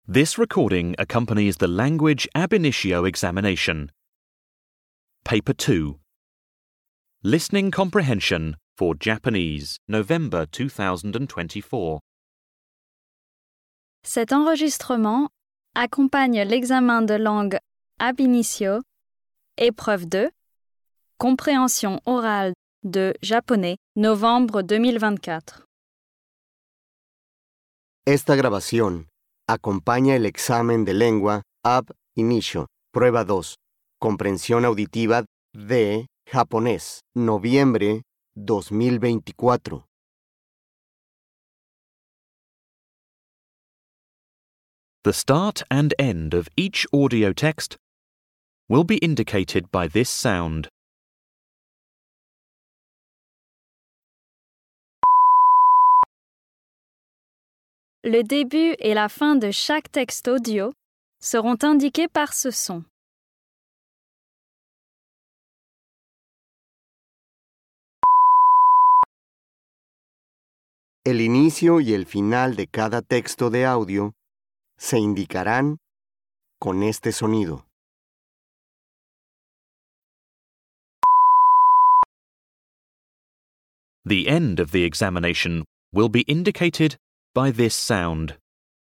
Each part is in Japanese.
This recording accompanies the Language Ab Initio examination. Paper 2. Listening Comprehension for Japanese, November 2024. Cet enregistrement accompagne l'examen de langue ab initio, épreuve 2, compréhension orale de japonais, novembre 2024. Esta grabación acompaña el examen de lengua ab initio, prueba 2, comprensión auditiva de japonés, noviembre 2024. The start and end of each audio text will be indicated by this sound. Le début et la fin de chaque texte audio seront indiqués par ce son. El inicio y el final de cada texto de audio se indicarán con este sonido. The end of the examination will be indicated by this sound.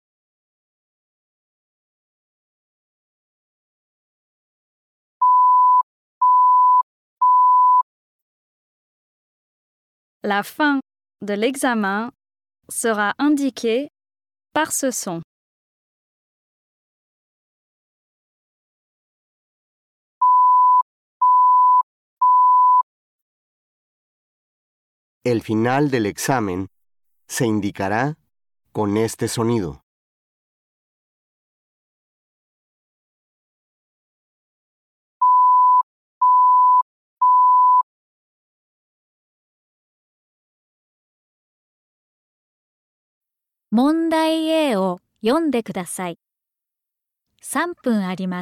La fin de l'examen sera indiquée par ce son. El final del examen se indicará con este sonido. Mondai A を読んでください。3分あります。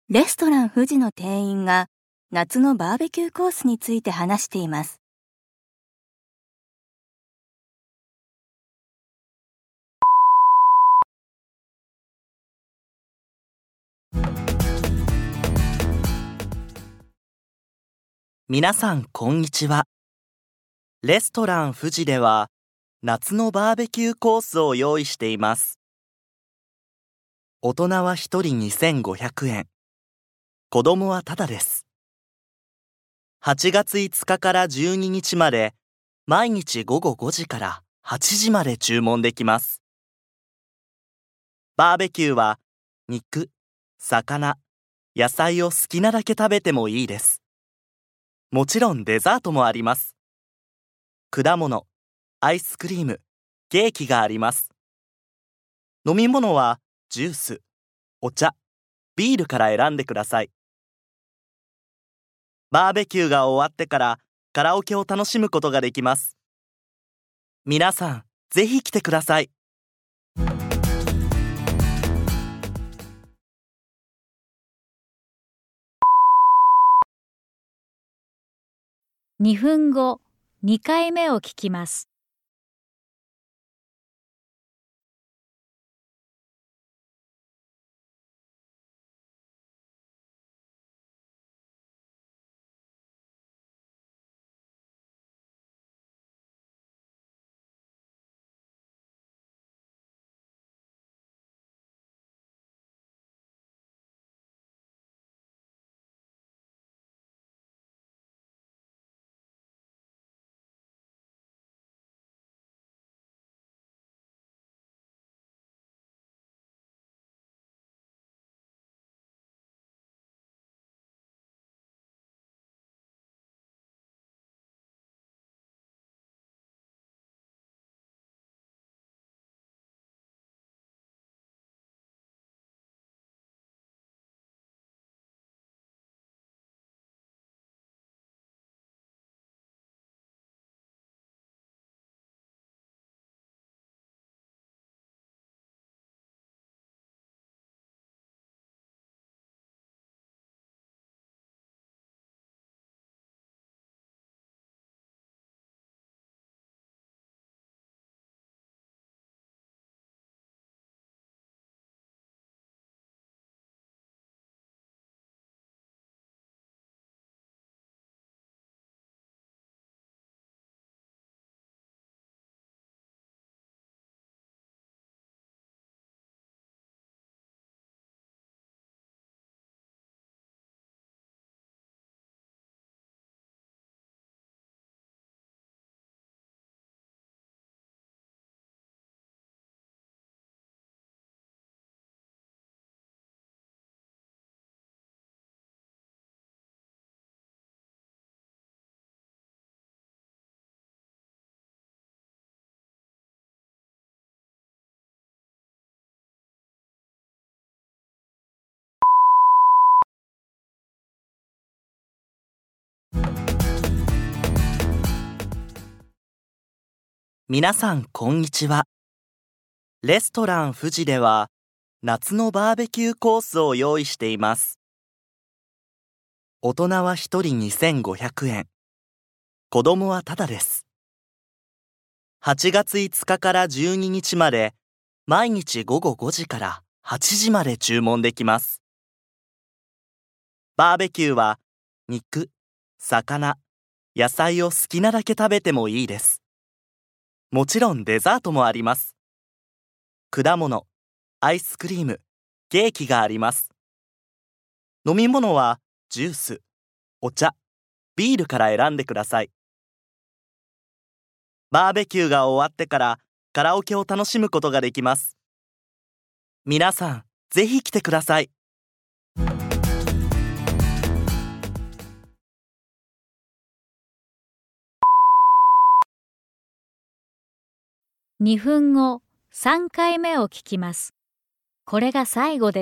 レストラン富士の店員が夏のバーベキューコースについて話しています。 皆さんこんにちは。レストラン富士では夏のバーベキューコースを用意しています。大人は1人2500円。子供はタダです。8月5日から12日まで毎日午後5時から8時まで注文できます。バーベキューは肉、魚、野菜を好きなだけ食べてもいいです。もちろんデザートもあります。果物、アイスクリーム、ケーキがあります。飲み物はジュース、お茶、ビールから選んでください。バーベキューが終わってからカラオケを楽しむことができます。皆さん、ぜひ来てください。 2分後、2回目を聞きます。 皆さんこんにちは。レストラン富士では夏のバーベキューコースを用意しています。大人は1人2500円。子供はタダです。8月5日から12日まで毎日午後5時から8時まで注文できます。バーベキューは肉、魚、野菜を好きなだけ食べてもいいです。もちろんデザートもあります。果物、アイスクリーム、ケーキがあります。飲み物はジュース、お茶、ビールから選んでください。バーベキューが終わってからカラオケを楽しむことができます。皆さん、ぜひ来てください。 2分後、3回目を聞きます。これが最後です。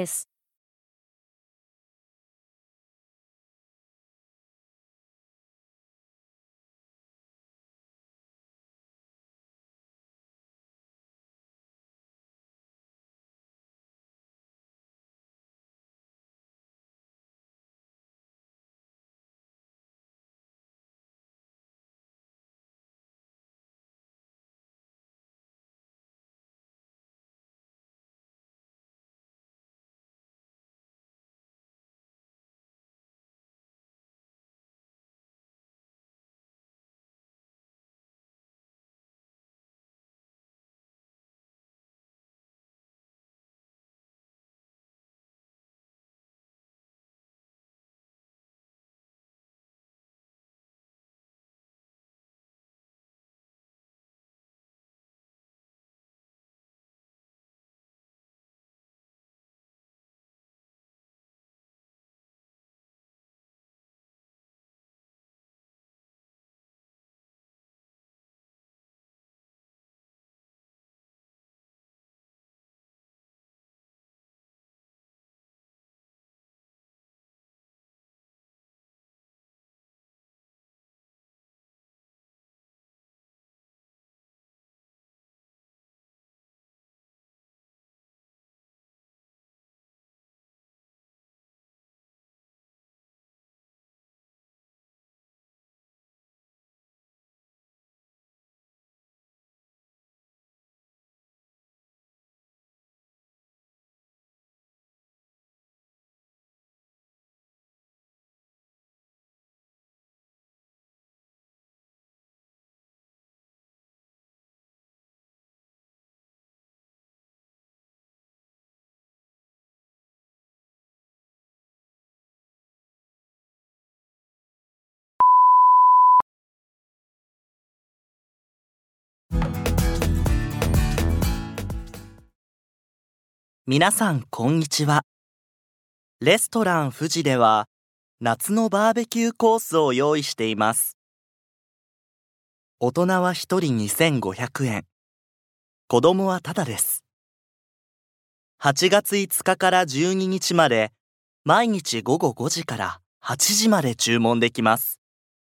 皆さんこんにちは。レストラン富士では夏のバーベキューコースを用意しています。大人は1人2500円。子供はタダです。8月5日から12日まで毎日午後5時から8時まで注文できます。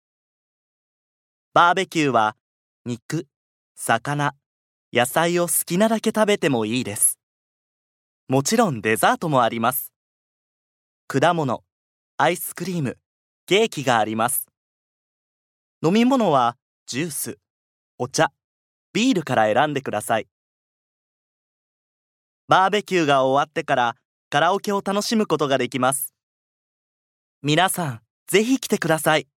バーベキューは肉、魚、野菜を好きなだけ食べてもいいです。もちろんデザートもあります。果物、アイスクリーム、ケーキがあります。飲み物はジュース、お茶、ビールから選んでください。バーベキューが終わってからカラオケを楽しむことができます。皆さん、ぜひ来てください。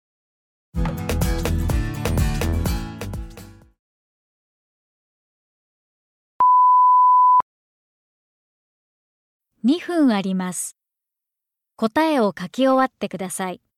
2分あります。答えを書き終わってください。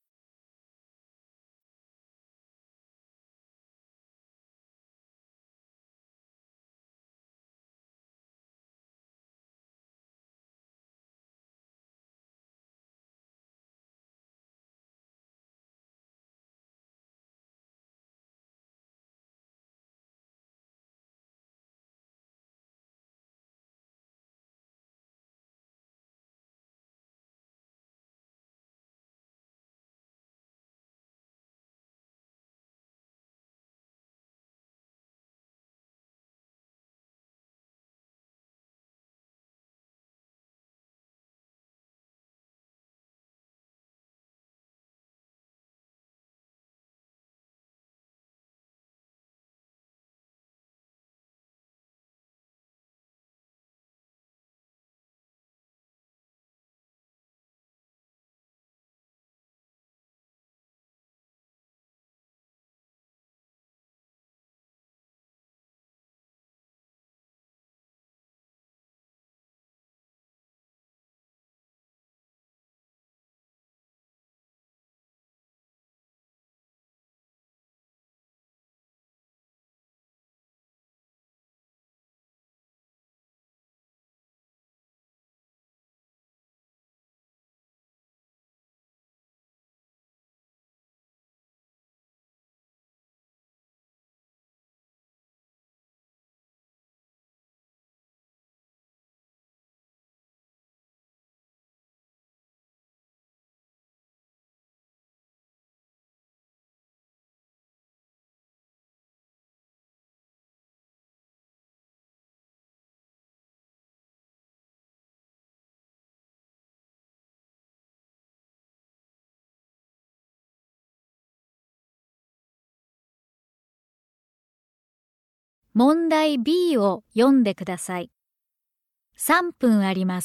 問題 B を読んでください。3分あります。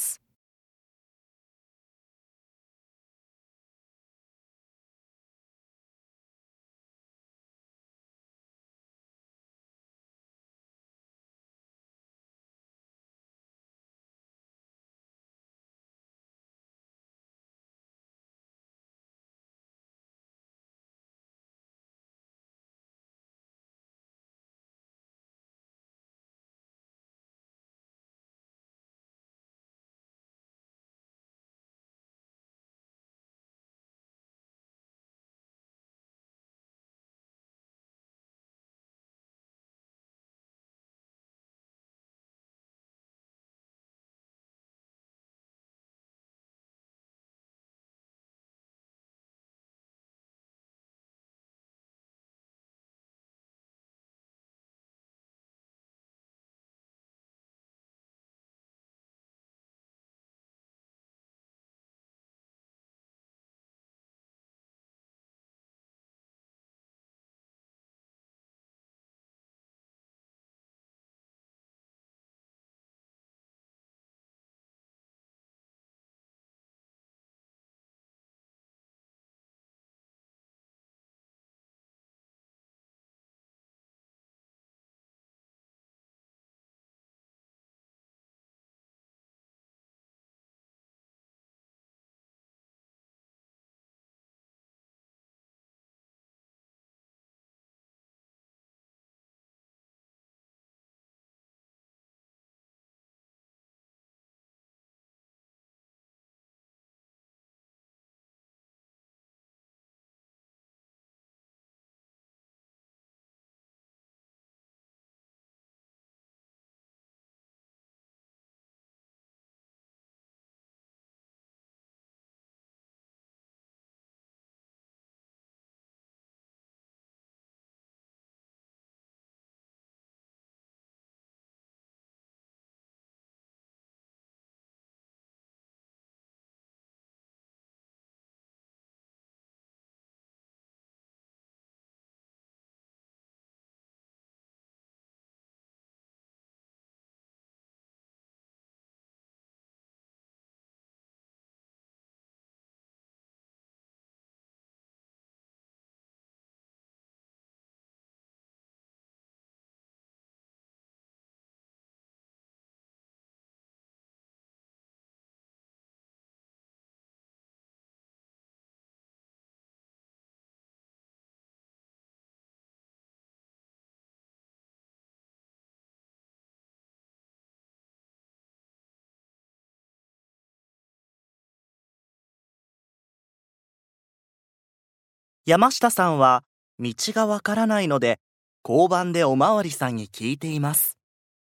山下さんは道がわからないので、交番でおまわりさんに聞いています。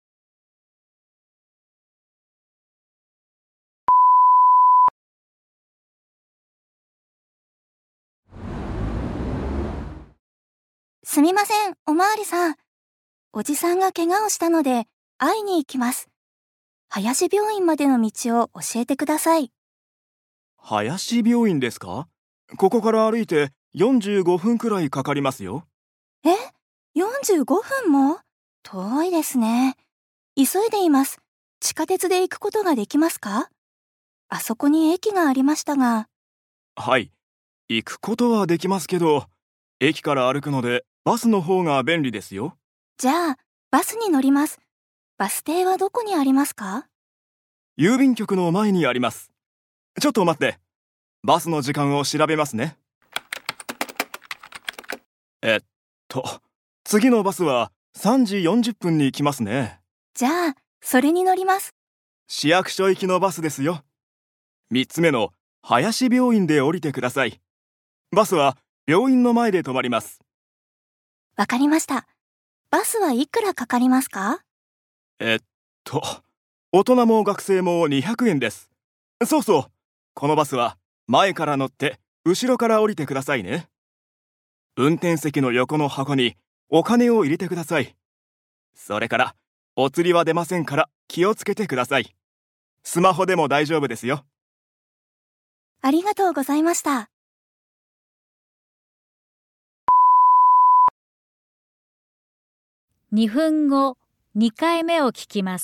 すみません、おまわりさん。おじさんが怪我をしたので会いに行きます。林病院までの道を教えてください。 林病院ですか？ここから歩いて45分くらいかかりますよ。 え？ 45 分も？遠いですね。急いでいます。地下鉄で行くことができますか？あそこに駅がありましたが。 はい、行くことはできますけど、駅から歩くのでバスの方が便利ですよ。 じゃあ、バスに乗ります。バス停はどこにありますか？ 郵便局の前にあります。ちょっと待って。バスの時間を調べますね。次のバスは3時40分に来ますね。 じゃあ、それに乗ります。 市役所行きのバスですよ。3つ目の林病院で降りてください。バスは病院の前で止まります。 わかりました。バスはいくらかかりますか？ 大人も学生も200円です。そうそう。このバスは前から乗って後ろから降りてくださいね。運転席の横の箱にお金を入れてください。それからお釣りは出ませんから気をつけてください。スマホでも大丈夫ですよ。 ありがとうございました。 2分後、2回目を聞きます。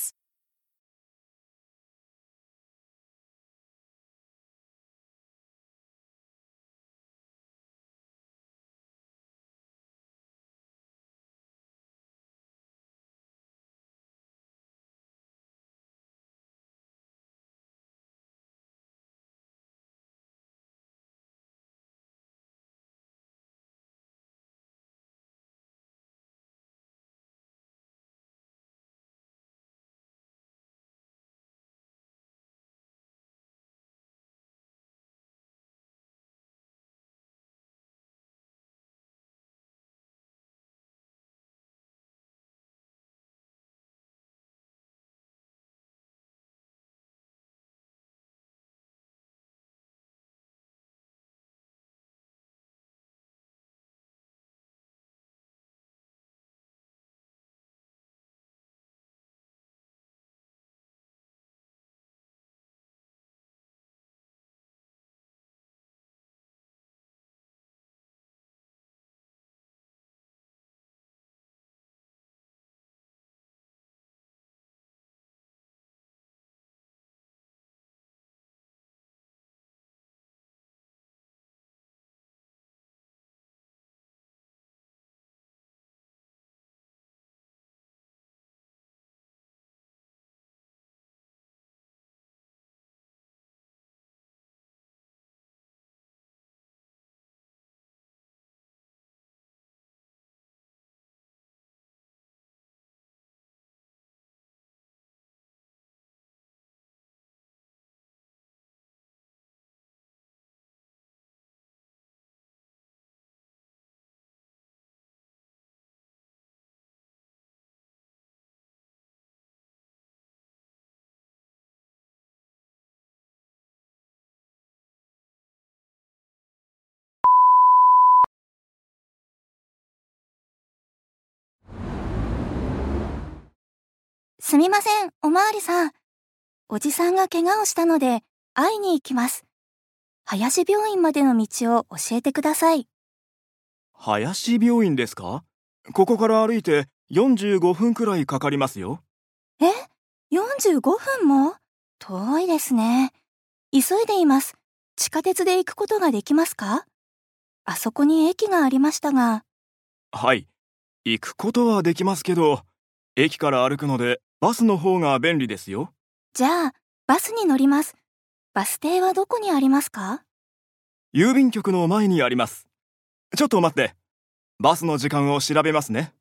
すみません、おまわりさん。おじさんが怪我をしたので会いに行きます。林病院までの道を教えてください。 林病院ですか？ここから歩いて45分くらいかかりますよ。 え？ 45 分も？遠いですね。急いでいます。地下鉄で行くことができますか？あそこに駅がありましたが。 はい、行くことはできますけど、駅から歩くのでバスの方が便利ですよ。 じゃあ、バスに乗ります。バス停はどこにありますか？ 郵便局の前にあります。ちょっと待って。バスの時間を調べますね。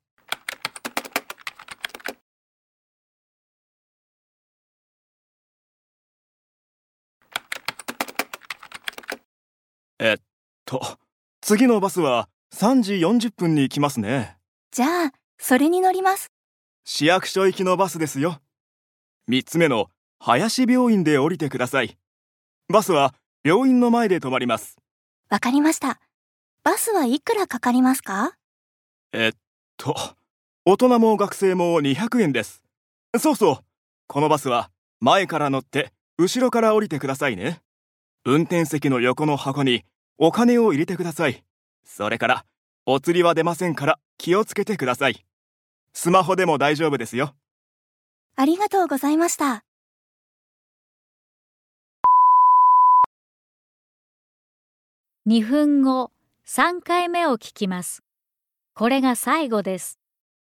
次のバスは3時40分に来ますね。 じゃあ、それに乗ります。 市役所行きのバスですよ。3つ目の林病院で降りてください。バスは病院の前で止まります。 わかりました。バスはいくらかかりますか？ 大人も学生も200円です。そうそう。このバスは前から乗って後ろから降りてくださいね。運転席の横の箱にお金を入れてください。それからお釣りは出ませんから気をつけてください。スマホでも大丈夫ですよ。 ありがとうございました。 2分後、3回目を聞きます。これが最後です。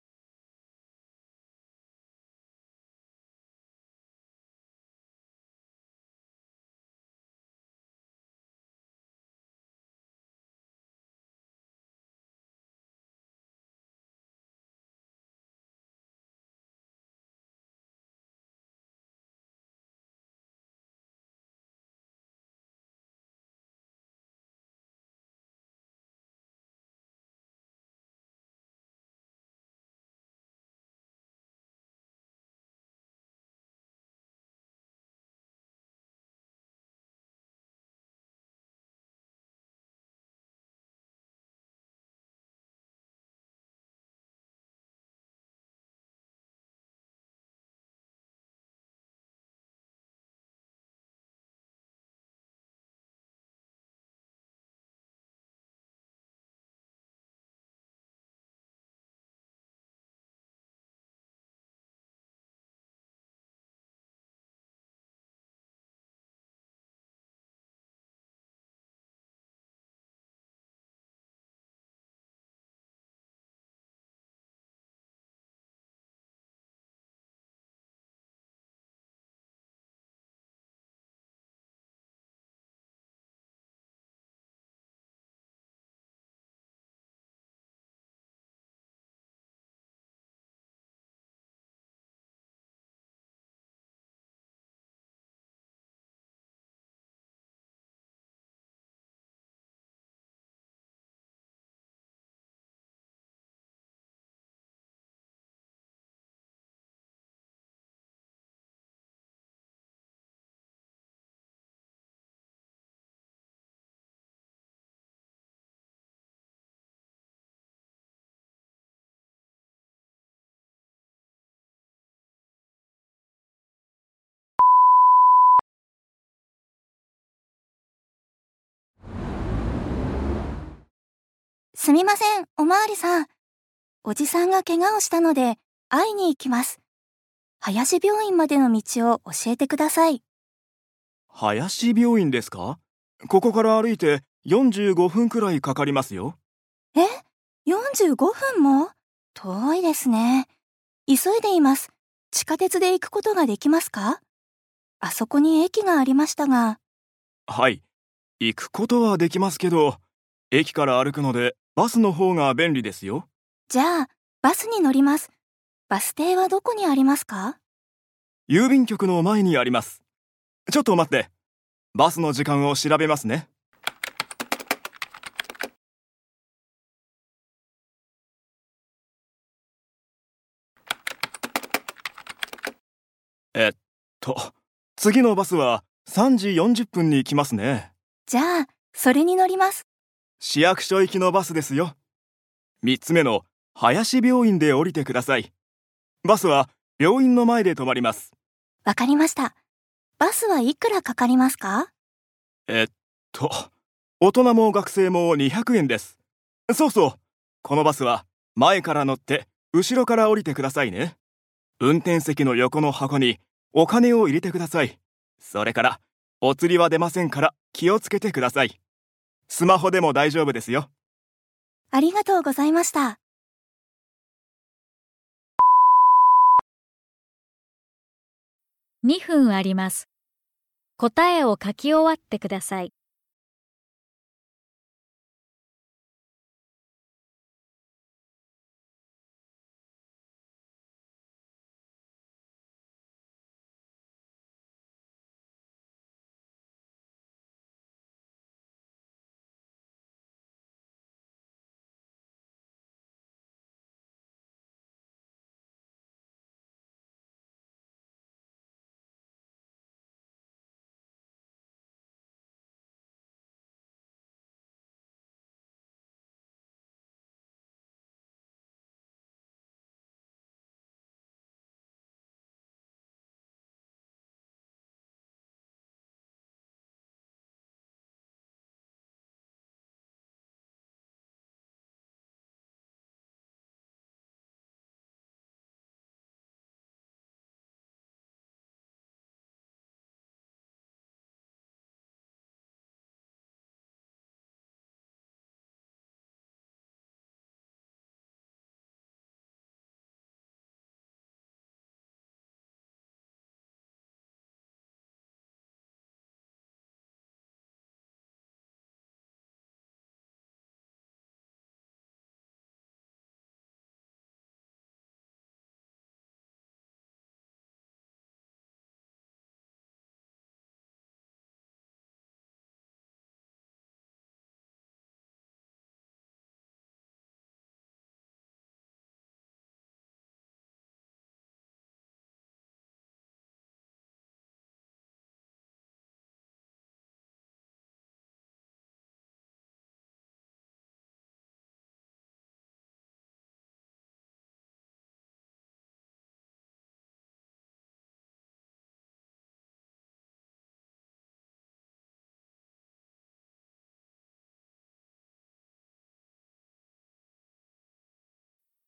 すみません、おまわりさん。おじさんが怪我をしたので会いに行きます。林病院までの道を教えてください。 林病院ですか？ここから歩いて45分くらいかかりますよ。 え？ 45 分も？遠いですね。急いでいます。地下鉄で行くことができますか？あそこに駅がありましたが。 はい。行くことはできますけど、駅から歩くのでバスの方が便利ですよ。 じゃあ、バスに乗ります。バス停はどこにありますか？ 郵便局の前にあります。ちょっと待って。バスの時間を調べますね。次のバスは3時40分に来ますね。 じゃあ、それに乗ります。 市役所行きのバスですよ。3つ目の林病院で降りてください。バスは病院の前で止まります。 わかりました。バスはいくらかかりますか？ 大人も学生も200円です。そうそう。このバスは前から乗って後ろから降りてくださいね。運転席の横の箱にお金を入れてください。それからお釣りは出ませんから気をつけてください。スマホでも大丈夫ですよ。 ありがとうございました。 2分あります。答えを書き終わってください。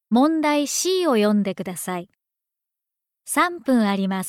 問題 C を読んでください。3分あります。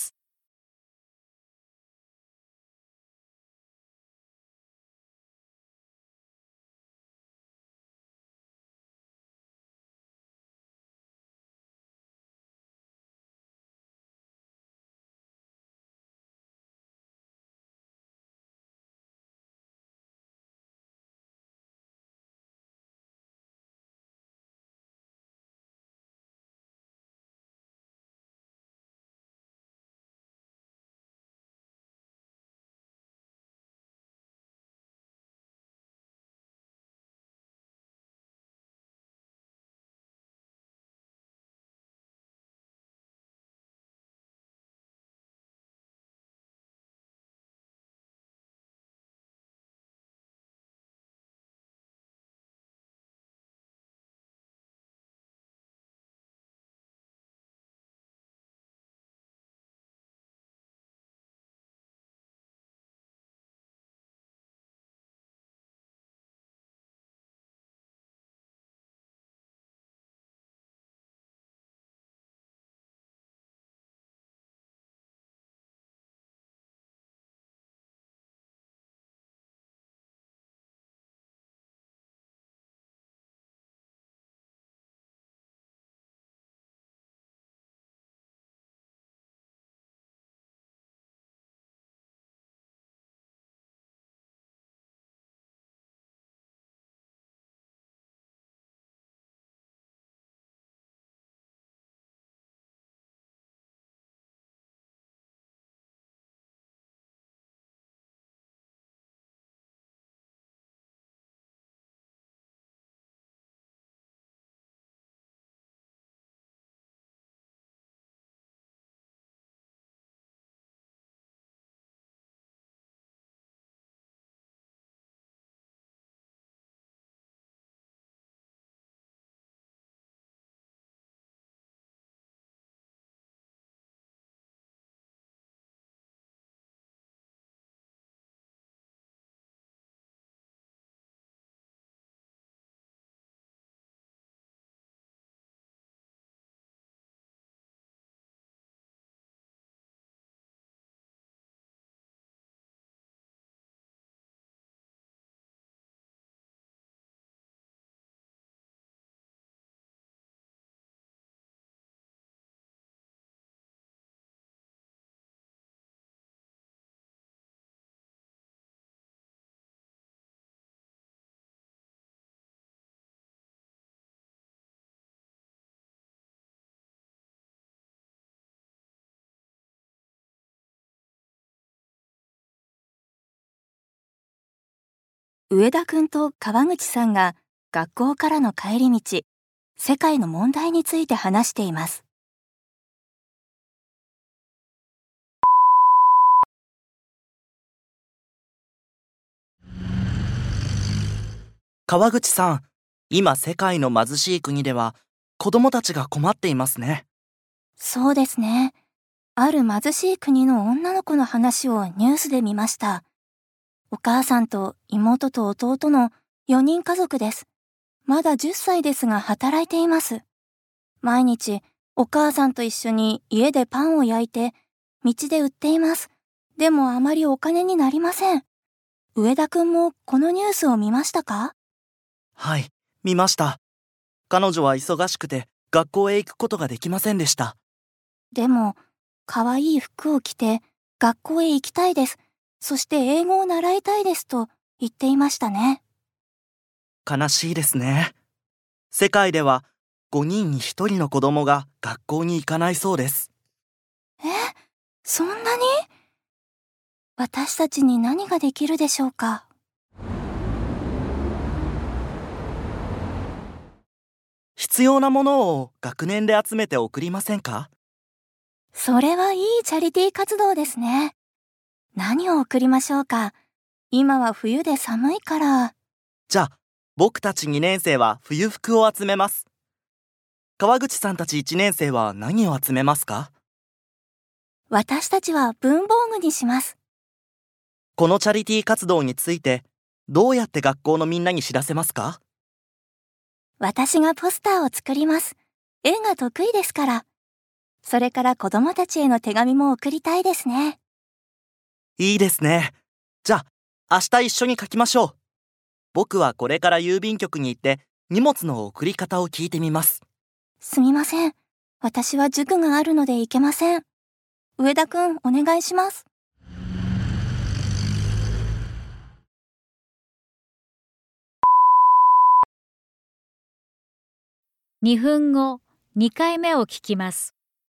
上田くんと川口さんが学校からの帰り道、世界の問題について話しています。 川口さん、今世界の貧しい国では子供たちが困っていますね。 そうですね。ある貧しい国の女の子の話をニュースで見ました。お母さんと妹と弟の4人家族です。まだ10歳ですが働いています。毎日お母さんと一緒に家でパンを焼いて道で売っています。でもあまりお金になりません。上田くんもこのニュースを見ましたか？ はい、見ました。彼女は忙しくて学校へ行くことができませんでした。 でも、可愛い服を着て学校へ行きたいです。そして英語を習いたいですと言っていましたね。 悲しいですね。世界では5人に1人の子供が学校に行かないそうです。 そんなに？私たちに何ができるでしょうか？ 必要なものを学年で集めて送りませんか？ それはいいチャリティー活動ですね。何を送りましょうか？今は冬で寒いから。 じゃあ、僕たち2年生は冬服を集めます。川口さんたち1年生は何を集めますか？ 私たちは文房具にします。 このチャリティー活動について、どうやって学校のみんなに知らせますか？ 私がポスターを作ります。 絵が得意ですから。それから子供たちへの手紙も送りたいですね。 いいですね。じゃあ、明日一緒に書きましょう。僕はこれから郵便局に行って荷物の送り方を聞いてみます。 すみません。私は塾があるので行けません。上田くん、お願いします。 2分後、2回目を聞きます。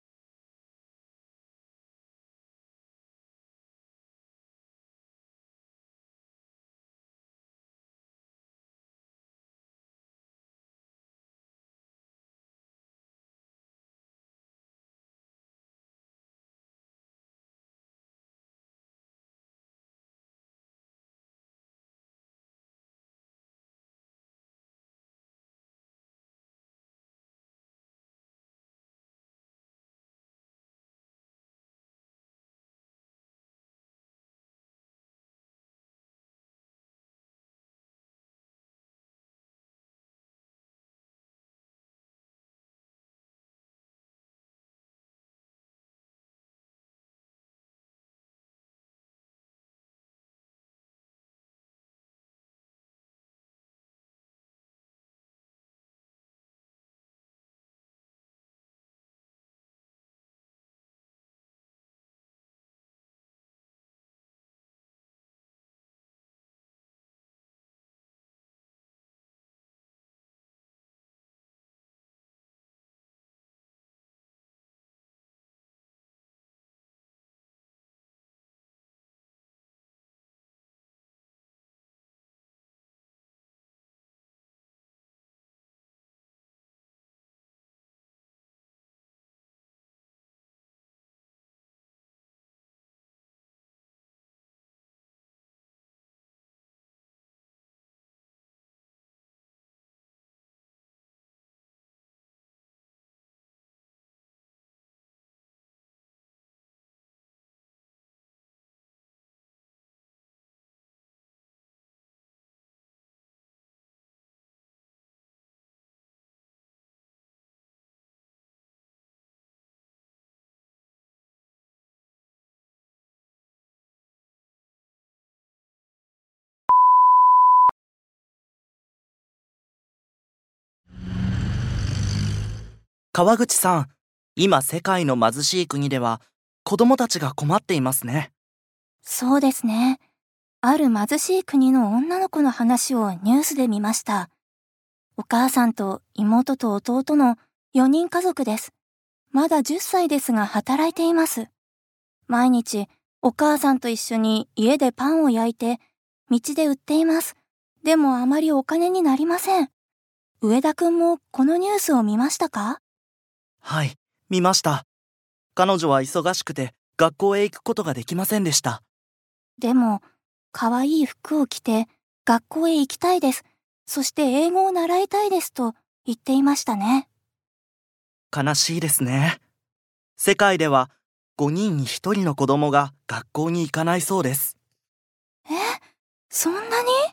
川口さん、今世界の貧しい国では子供たちが困っていますね。 そうですね。ある貧しい国の女の子の話をニュースで見ました。お母さんと妹と弟の4人家族です。まだ10歳ですが働いています。毎日お母さんと一緒に家でパンを焼いて道で売っています。でもあまりお金になりません。上田くんもこのニュースを見ましたか？ はい、見ました。彼女は忙しくて学校へ行くことができませんでした。 でも、可愛い服を着て学校へ行きたいです。そして英語を習いたいですと言っていましたね。 悲しいですね。世界では5人に1人の子供が学校に行かないそうです。 そんなに？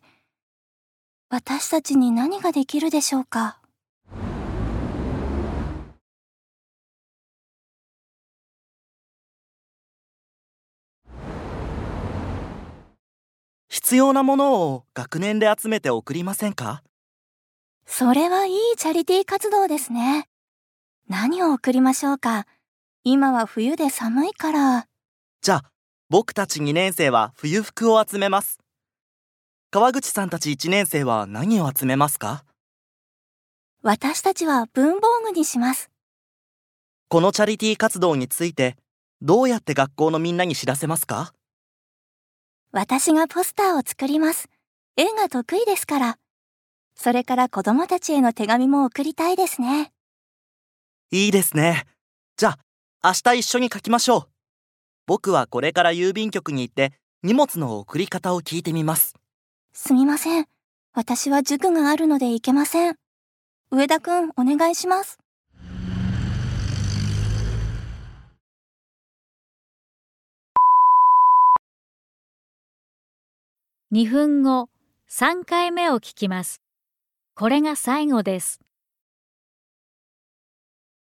私たちに何ができるでしょうか？ 必要なものを学年で集めて送りませんか？ それはいいチャリティー活動ですね。何を送りましょうか？今は冬で寒いから。 じゃあ、僕たち2年生は冬服を集めます。川口さんたち1年生は何を集めますか？ 私たちは文房具にします。 このチャリティー活動についてどうやって学校のみんなに知らせますか？ 私がポスターを作ります。絵が得意ですから。それから子供たちへの手紙も送りたいですね。 いいですね。じゃあ、明日一緒に書きましょう。僕はこれから郵便局に行って荷物の送り方を聞いてみます。 すみません。私は塾があるので行けません。上田くん、お願いします。 2分後、3回目を聞きます。これが最後です。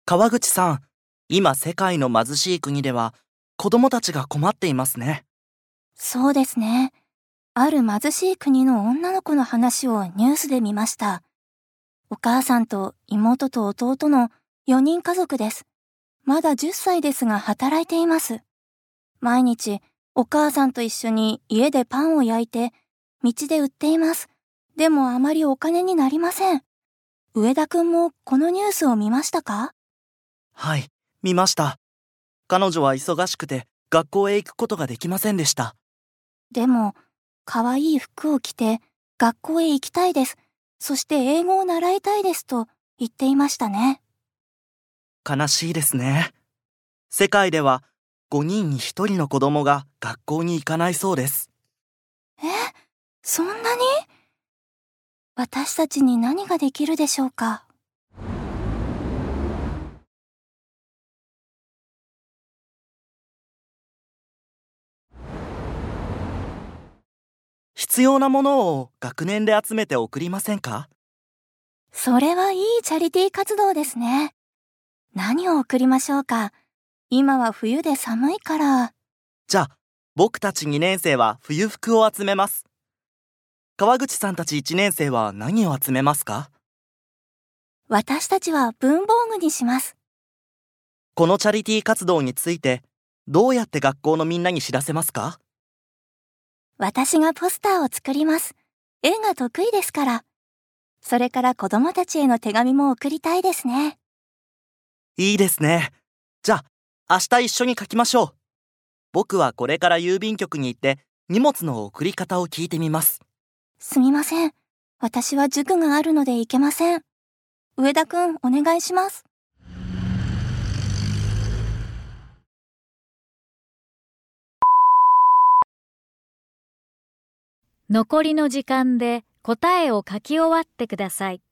川口さん、今世界の貧しい国では子供たちが困っていますね。 そうですね。ある貧しい国の女の子の話をニュースで見ました。お母さんと妹と弟の4人家族です。まだ10歳ですが働いています。毎日お母さんと一緒に家でパンを焼いて道で売っています。でもあまりお金になりません。上田くんもこのニュースを見ましたか？ はい、見ました。彼女は忙しくて学校へ行くことができませんでした。 でも、かわいい服を着て学校へ行きたいです。そして英語を習いたいですと言っていましたね。 悲しいですね。世界では5人に1人の子供が学校に行かないそうです。 そんなに？私たちに何ができるでしょうか？ 必要なものを学年で集めて送りませんか？ それはいいチャリティー活動ですね。何を送りましょうか？今は冬で寒いから。 じゃあ、僕たち2年生は冬服を集めます。川口さんたち1年生は何を集めますか？ 私たちは文房具にします。 このチャリティー活動についてどうやって学校のみんなに知らせますか？ 私がポスターを作ります。絵が得意ですから。それから子供たちへの手紙も送りたいですね。 いいですね。じゃあ、明日一緒に書きましょう。僕はこれから郵便局に行って荷物の送り方を聞いてみます。 すみません。私は塾があるので行けません。上田くん、お願いします。 残りの時間で答えを書き終わってください。